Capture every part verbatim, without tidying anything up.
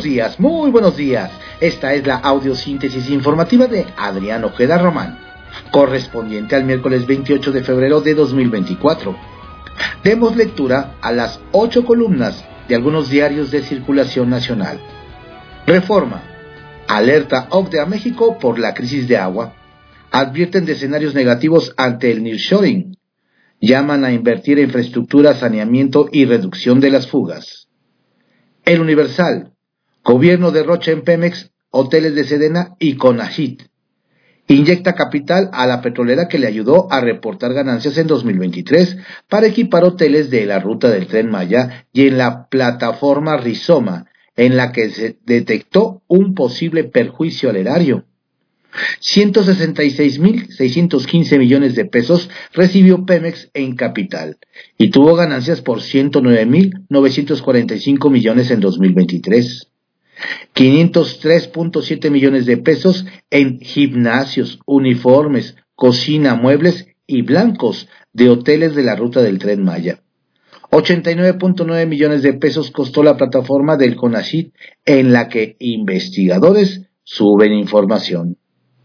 Buenos días, muy buenos días. Esta es la audiosíntesis informativa de Adrián Ojeda Román, correspondiente al miércoles veintiocho de febrero de dos mil veinticuatro. Demos lectura a las ocho columnas de algunos diarios de circulación nacional. Reforma. Alerta O C D E a México por la crisis de agua. Advierten de escenarios negativos ante el nearshoring. Llaman a invertir en infraestructura, saneamiento y reducción de las fugas. El Universal. Gobierno derrocha en Pemex, hoteles de Sedena y Conagit. Inyecta capital a la petrolera que le ayudó a reportar ganancias en dos mil veintitrés para equipar hoteles de la ruta del Tren Maya y en la plataforma Rizoma, en la que se detectó un posible perjuicio al erario. ciento sesenta y seis mil seiscientos quince millones de pesos recibió Pemex en capital y tuvo ganancias por ciento nueve mil novecientos cuarenta y cinco millones en dos mil veintitrés. quinientos tres punto siete millones de pesos en gimnasios, uniformes, cocina, muebles y blancos de hoteles de la ruta del Tren Maya. ochenta y nueve punto nueve millones de pesos costó la plataforma del Conagit en la que investigadores suben información.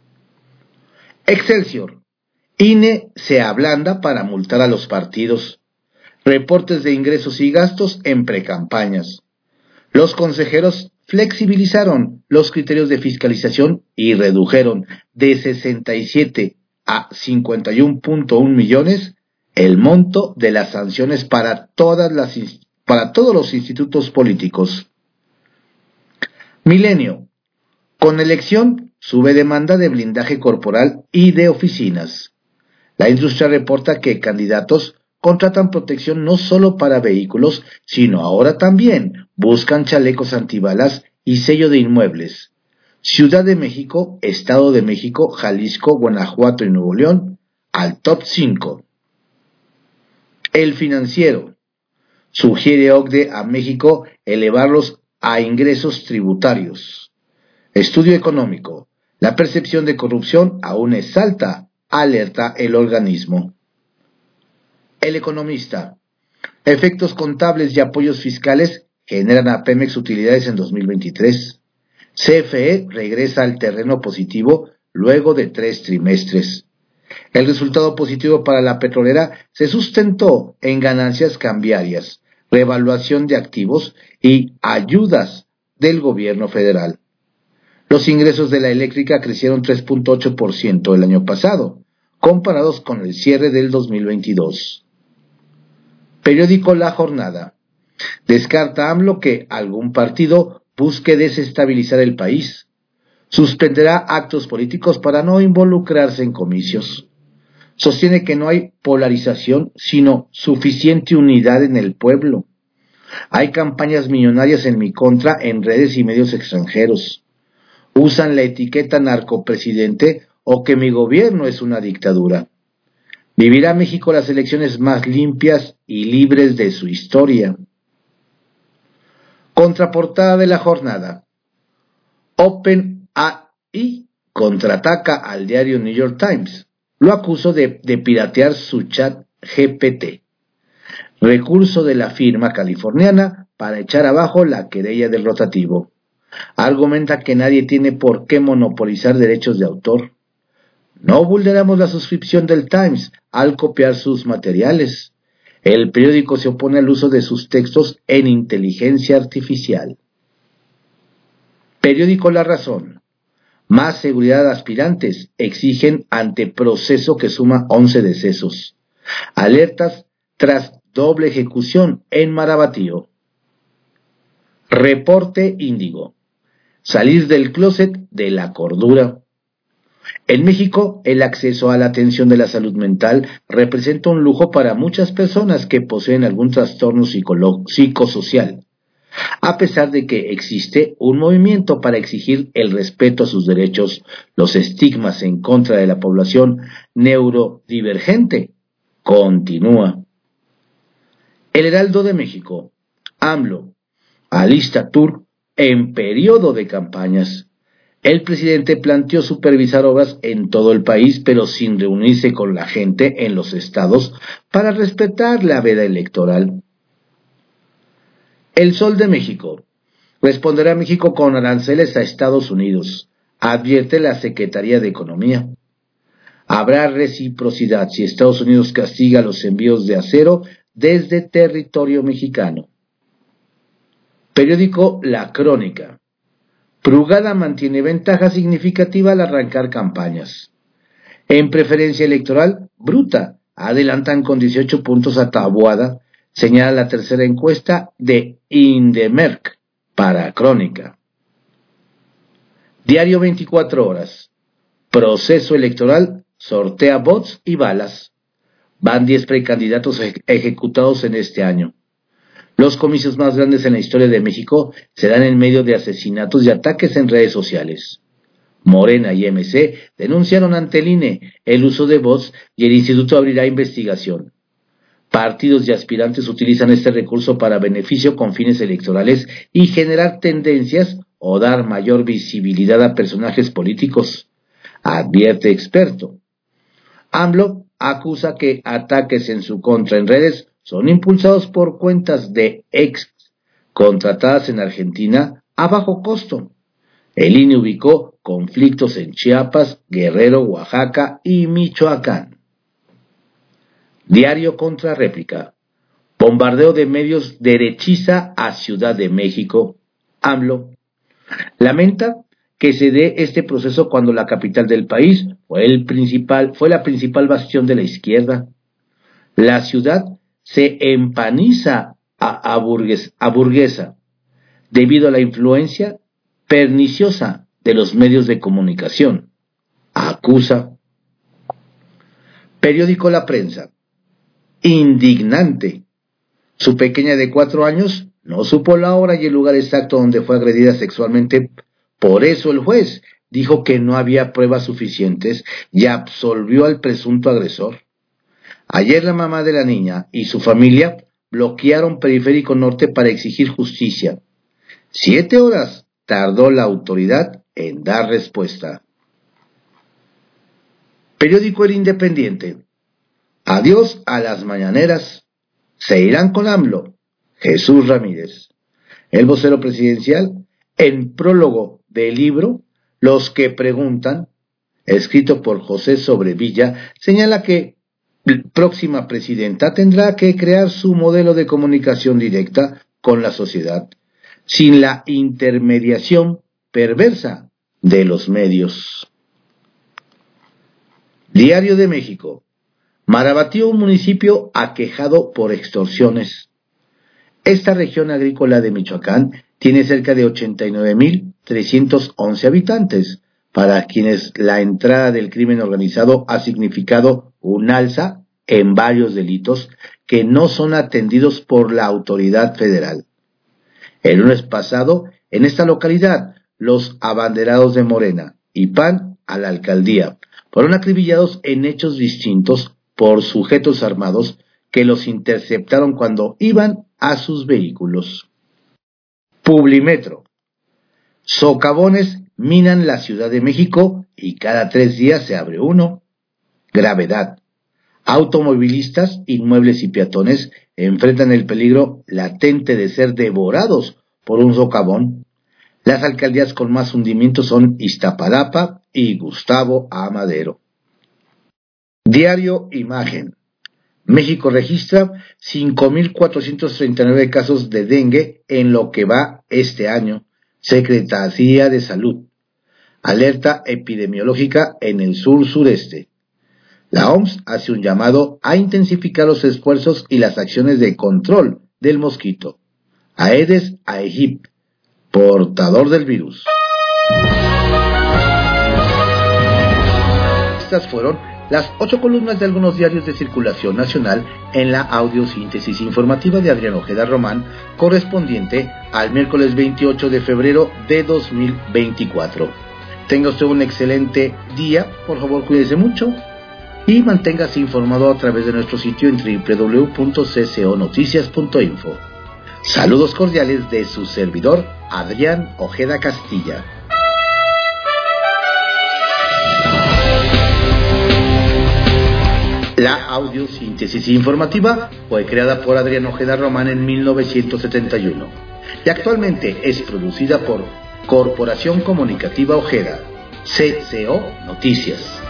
Excelsior. I N E se ablanda para multar a los partidos. Reportes de ingresos y gastos en precampañas. Los consejeros flexibilizaron los criterios de fiscalización y redujeron de sesenta y siete a cincuenta y uno punto uno millones el monto de las sanciones para todas las para todos los institutos políticos. Milenio. Con elección sube demanda de blindaje corporal y de oficinas. La industria reporta que candidatos contratan protección no solo para vehículos, sino ahora también buscan chalecos antibalas y sello de inmuebles. Ciudad de México, Estado de México, Jalisco, Guanajuato y Nuevo León, al top cinco. El Financiero. Sugiere O C D E a México elevarlos a ingresos tributarios. Estudio económico. La percepción de corrupción aún es alta, alerta el organismo. El Economista. Efectos contables y apoyos fiscales generan a Pemex utilidades en dos mil veintitrés. C F E regresa al terreno positivo luego de tres trimestres. El resultado positivo para la petrolera se sustentó en ganancias cambiarias, revaluación de activos y ayudas del gobierno federal. Los ingresos de la eléctrica crecieron tres punto ocho por ciento el año pasado, comparados con el cierre del dos mil veintidós. Periódico La Jornada. Descarta AMLO que algún partido busque desestabilizar el país. Suspenderá actos políticos para no involucrarse en comicios. Sostiene que no hay polarización, sino suficiente unidad en el pueblo. Hay campañas millonarias en mi contra en redes y medios extranjeros. Usan la etiqueta narcopresidente o que mi gobierno es una dictadura. ¿Vivirá México las elecciones más limpias y libres de su historia? Contraportada de La Jornada. OpenAI contraataca al diario New York Times. Lo acusó de, de piratear su chat G P T. Recurso de la firma californiana para echar abajo la querella del rotativo. Argumenta que nadie tiene por qué monopolizar derechos de autor. No vulneramos la suscripción del Times al copiar sus materiales. El periódico se opone al uso de sus textos en inteligencia artificial. Periódico La Razón. Más seguridad aspirantes exigen ante proceso que suma once decesos. Alertas tras doble ejecución en Marabatío. Reporte Índigo. Salir del closet de la cordura. En México, el acceso a la atención de la salud mental representa un lujo para muchas personas que poseen algún trastorno psicolo- psicosocial, a pesar de que existe un movimiento para exigir el respeto a sus derechos. Los estigmas en contra de la población neurodivergente continúa. El Heraldo de México. AMLO alista tour en periodo de campañas. El presidente planteó supervisar obras en todo el país, pero sin reunirse con la gente en los estados para respetar la veda electoral. El Sol de México. Responderá México con aranceles a Estados Unidos, advierte la Secretaría de Economía. Habrá reciprocidad si Estados Unidos castiga los envíos de acero desde territorio mexicano. Periódico La Crónica. Brugada mantiene ventaja significativa al arrancar campañas. En preferencia electoral, bruta, adelantan con dieciocho puntos a Taboada, señala la tercera encuesta de Indemerc para Crónica. Diario veinticuatro horas. Proceso electoral, sortea bots y balas. Van diez precandidatos ej- ejecutados en este año. Los comicios más grandes en la historia de México se dan en medio de asesinatos y ataques en redes sociales. Morena y M C denunciaron ante el I N E el uso de bots y el instituto abrirá investigación. Partidos y aspirantes utilizan este recurso para beneficio con fines electorales y generar tendencias o dar mayor visibilidad a personajes políticos, advierte experto. AMLO acusa que ataques en su contra en redes son impulsados por cuentas de ex contratadas en Argentina a bajo costo. El I N E ubicó conflictos en Chiapas, Guerrero, Oaxaca y Michoacán. Diario contra réplica. Bombardeo de medios derechiza a Ciudad de México. AMLO lamenta que se dé este proceso cuando la capital del país fue el principal, fue la principal bastión de la izquierda. La ciudad se empaniza a, a, burgues, a burguesa debido a la influencia perniciosa de los medios de comunicación, acusa. Periódico La Prensa. Indignante. Su pequeña de cuatro años no supo la hora y el lugar exacto donde fue agredida sexualmente. Por eso el juez dijo que no había pruebas suficientes y absolvió al presunto agresor. Ayer la mamá de la niña y su familia bloquearon Periférico Norte para exigir justicia. Siete horas tardó la autoridad en dar respuesta. Periódico El Independiente. Adiós a las mañaneras. Se irán con AMLO. Jesús Ramírez. El vocero presidencial, en prólogo del libro Los que preguntan, escrito por José Sobrevilla, señala que la próxima presidenta tendrá que crear su modelo de comunicación directa con la sociedad, sin la intermediación perversa de los medios. Diario de México. Marabatío, un municipio aquejado por extorsiones. Esta región agrícola de Michoacán tiene cerca de ochenta y nueve mil trescientos once habitantes, para quienes la entrada del crimen organizado ha significado un alza en varios delitos que no son atendidos por la autoridad federal. El lunes pasado, en esta localidad, los abanderados de Morena y P A N a la alcaldía fueron acribillados en hechos distintos por sujetos armados que los interceptaron cuando iban a sus vehículos. Publimetro. Socavones minan la Ciudad de México y cada tres días se abre uno. Gravedad. Automovilistas, inmuebles y peatones enfrentan el peligro latente de ser devorados por un socavón. Las alcaldías con más hundimientos son Iztapalapa y Gustavo A. Madero. Diario Imagen. México registra cinco mil cuatrocientos treinta y nueve casos de dengue en lo que va este año. Secretaría de Salud. Alerta epidemiológica en el sur-sureste. La O M S hace un llamado a intensificar los esfuerzos y las acciones de control del mosquito. Aedes aegypti, portador del virus. Estas fueron las ocho columnas de algunos diarios de circulación nacional en la audiosíntesis informativa de Adrián Ojeda Román, correspondiente al miércoles veintiocho de febrero de dos mil veinticuatro. Tenga usted un excelente día, por favor cuídese mucho y manténgase informado a través de nuestro sitio en doble u doble u doble u punto c c o noticias punto info. Saludos cordiales de su servidor, Adrián Ojeda Castilla. La audiosíntesis informativa fue creada por Adrián Ojeda Román en mil novecientos setenta y uno. y actualmente es producida por Corporación Comunicativa Ojeda, C C O Noticias.